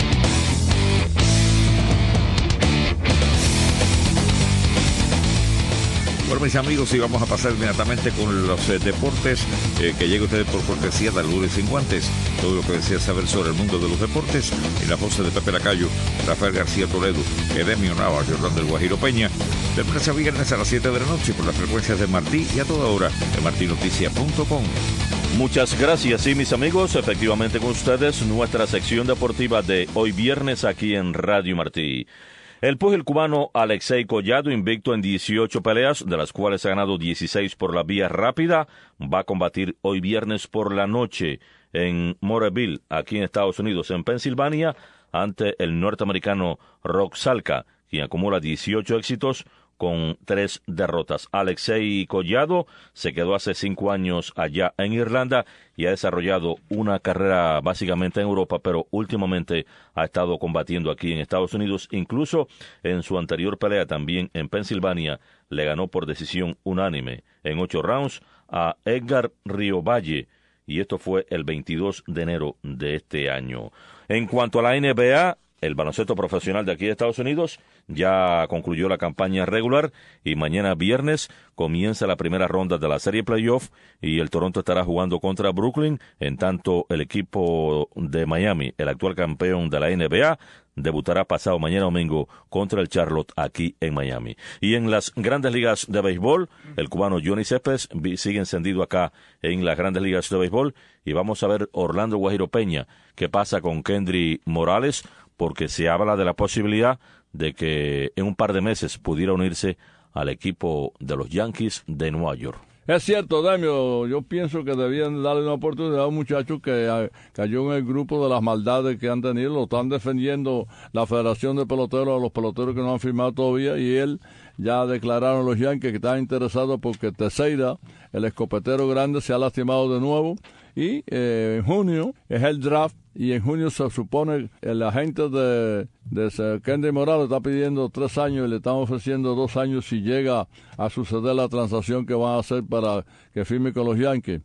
Bueno, mis amigos, y vamos a pasar inmediatamente con los eh, deportes eh, que llega ustedes por cortesía de Lunes Sin Guantes. Todo lo que desea saber sobre el mundo de los deportes en la voz de Pepe Lacayo, Rafael García Toledo, Edemio Navas y Orlando el Guajiro Peña, de lunes a viernes a las siete de la noche por las frecuencias de Martí y a toda hora en martí noticia punto com. Muchas gracias, sí, mis amigos, efectivamente con ustedes nuestra sección deportiva de hoy viernes aquí en Radio Martí. El púgil cubano Alexei Collado, invicto en dieciocho peleas, de las cuales ha ganado dieciséis por la vía rápida, va a combatir hoy viernes por la noche en Moreville, aquí en Estados Unidos, en Pensilvania, ante el norteamericano Rock Salka, quien acumula dieciocho éxitos con tres derrotas. Alexei Collado se quedó hace cinco años allá en Irlanda y ha desarrollado una carrera básicamente en Europa, pero últimamente ha estado combatiendo aquí en Estados Unidos. Incluso en su anterior pelea también en Pensilvania le ganó por decisión unánime en ocho rounds a Edgar Riovalle, y esto fue el veintidós de enero de este año. En cuanto a la N B A, el baloncesto profesional de aquí de Estados Unidos ya concluyó la campaña regular y mañana viernes comienza la primera ronda de la serie playoff y el Toronto estará jugando contra Brooklyn, en tanto el equipo de Miami, el actual campeón de la N B A, debutará pasado mañana domingo contra el Charlotte aquí en Miami. Y en las grandes ligas de béisbol, el cubano Johnny Céspedes sigue encendido acá en las grandes ligas de béisbol y vamos a ver Orlando Guajiro Peña qué pasa con Kendry Morales, porque se habla de la posibilidad de que en un par de meses pudiera unirse al equipo de los Yankees de Nueva York. Es cierto, Demio, yo pienso que debían darle una oportunidad a un muchacho que uh, cayó en el grupo de las maldades que han tenido. Lo están defendiendo la Federación de Peloteros a los peloteros que no han firmado todavía, y él ya declararon los Yankees que están interesados porque Teixeira, el escopetero grande, se ha lastimado de nuevo. Y eh, en junio es el draft, y en junio se supone el agente de, de Kendry Morales está pidiendo tres años y le están ofreciendo dos años si llega a suceder la transacción que van a hacer para que firme con los Yankees.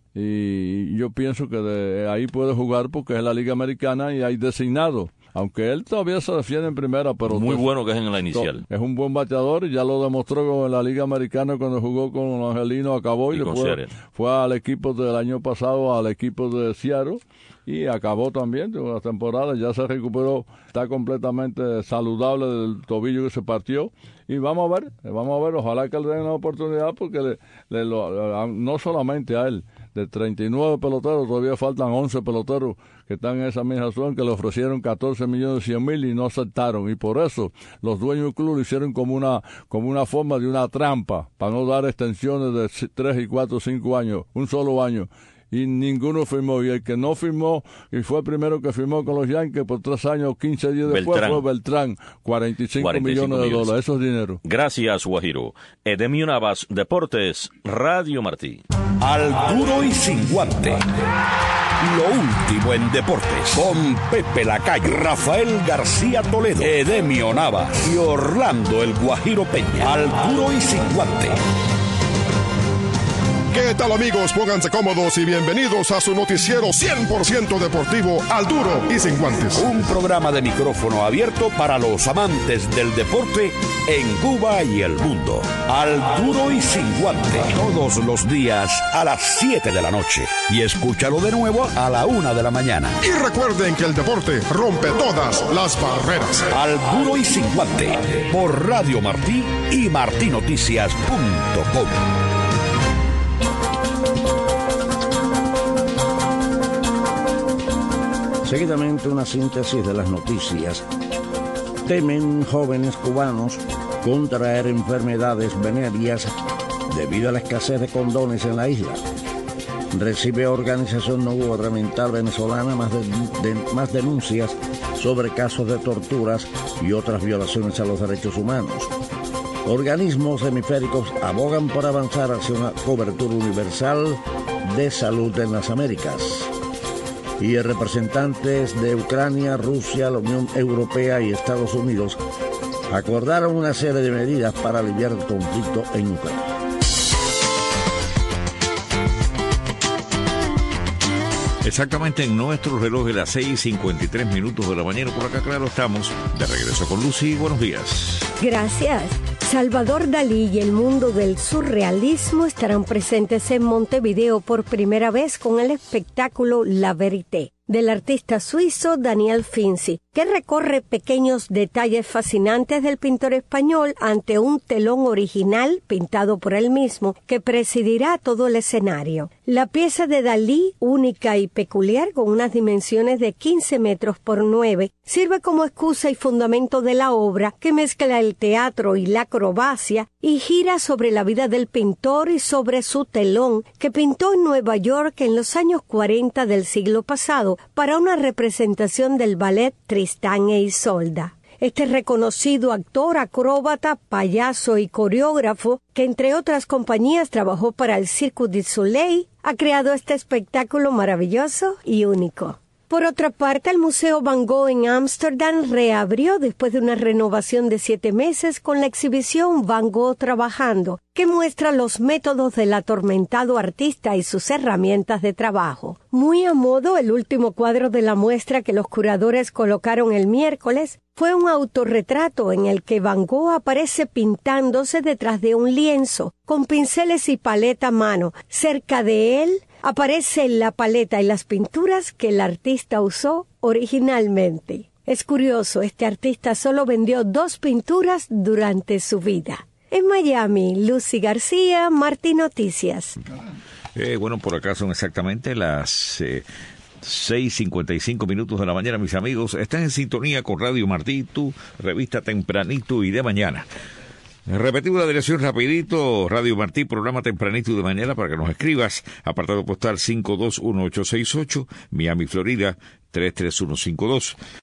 Y yo pienso que de ahí puede jugar porque es la Liga Americana y hay designado. Aunque él todavía se defiende en primera, pero... Muy bueno que es en la inicial. Es un buen bateador y ya lo demostró en la Liga Americana cuando jugó con los Angelinos, acabó y, y le fue, fue al equipo del año pasado, al equipo de Seattle, y acabó también la temporada, ya se recuperó, está completamente saludable del tobillo que se partió. Y vamos a ver, vamos a ver, ojalá que le den una oportunidad porque le, le, lo, no solamente a él, de treinta y nueve peloteros, todavía faltan once peloteros que están en esa misma zona, que le ofrecieron catorce millones cien mil y no aceptaron. Y por eso los dueños del club lo hicieron como una, como una forma de una trampa, para no dar extensiones de tres y cuatro, cinco años, un solo año. y ninguno firmó. Y el que no firmó, y fue el primero que firmó con los Yankees por tres años, quince días después, Beltrán. fue Beltrán, cuarenta y cinco, cuarenta y cinco millones de millones. dólares. Eso es dinero. Gracias, Guajiro. Edemio Navas, Deportes, Radio Martí. Al duro y sin guante. Lo último en deportes. Con Pepe Lacayo, Rafael García Toledo, Edemio Navas y Orlando el Guajiro Peña. Al duro y sin guante. ¿Qué tal, amigos? Pónganse cómodos y bienvenidos a su noticiero cien por ciento deportivo Al Duro y Sin Guantes. Un programa de micrófono abierto para los amantes del deporte en Cuba y el mundo. Al Duro y Sin Guante. Todos los días a las siete de la noche. Y escúchalo de nuevo a la una de la mañana. Y recuerden que el deporte rompe todas las barreras. Al Duro y Sin Guante. Por Radio Martí y martinoticias punto com. Seguidamente una síntesis de las noticias. Temen jóvenes cubanos contraer enfermedades venéreas debido a la escasez de condones en la isla. Recibe organización no gubernamental venezolana más, de, de, más denuncias sobre casos de torturas y otras violaciones a los derechos humanos. Organismos hemisféricos abogan por avanzar hacia una cobertura universal de salud en las Américas. Y representantes de Ucrania, Rusia, la Unión Europea y Estados Unidos acordaron una serie de medidas para aliviar el conflicto en Ucrania. Exactamente en nuestro reloj de las seis y cincuenta y tres minutos de la mañana. Por acá, claro, estamos de regreso con Lucy. Buenos días. Gracias. Salvador Dalí y el mundo del surrealismo estarán presentes en Montevideo por primera vez con el espectáculo La Vérité del artista suizo Daniel Finzi, que recorre pequeños detalles fascinantes del pintor español ante un telón original pintado por él mismo que presidirá todo el escenario. La pieza de Dalí, única y peculiar con unas dimensiones de quince metros por nueve, sirve como excusa y fundamento de la obra que mezcla el teatro y la acrobacia y gira sobre la vida del pintor y sobre su telón que pintó en Nueva York en los años cuarenta del siglo pasado para una representación del ballet Tristán e Isolda. Este reconocido actor, acróbata, payaso y coreógrafo, que entre otras compañías trabajó para el Cirque du Soleil, ha creado este espectáculo maravilloso y único. Por otra parte, el Museo Van Gogh en Ámsterdam reabrió después de una renovación de siete meses con la exhibición Van Gogh Trabajando, que muestra los métodos del atormentado artista y sus herramientas de trabajo. Muy a modo, el último cuadro de la muestra que los curadores colocaron el miércoles fue un autorretrato en el que Van Gogh aparece pintándose detrás de un lienzo, con pinceles y paleta a mano. Cerca de él aparece la paleta y las pinturas que el artista usó originalmente. Es curioso, este artista solo vendió dos pinturas durante su vida. En Miami, Lucy García, Martí Noticias. Eh, bueno, por acá son exactamente las eh, seis y cincuenta y cinco minutos de la mañana, mis amigos. Están en sintonía con Radio Martí, tu revista tempranito y de mañana. Repetimos la dirección rapidito, Radio Martí, programa tempranito y de mañana para que nos escribas. Apartado postal cinco dos uno ocho seis ocho, Miami, Florida, tres tres uno cinco dos.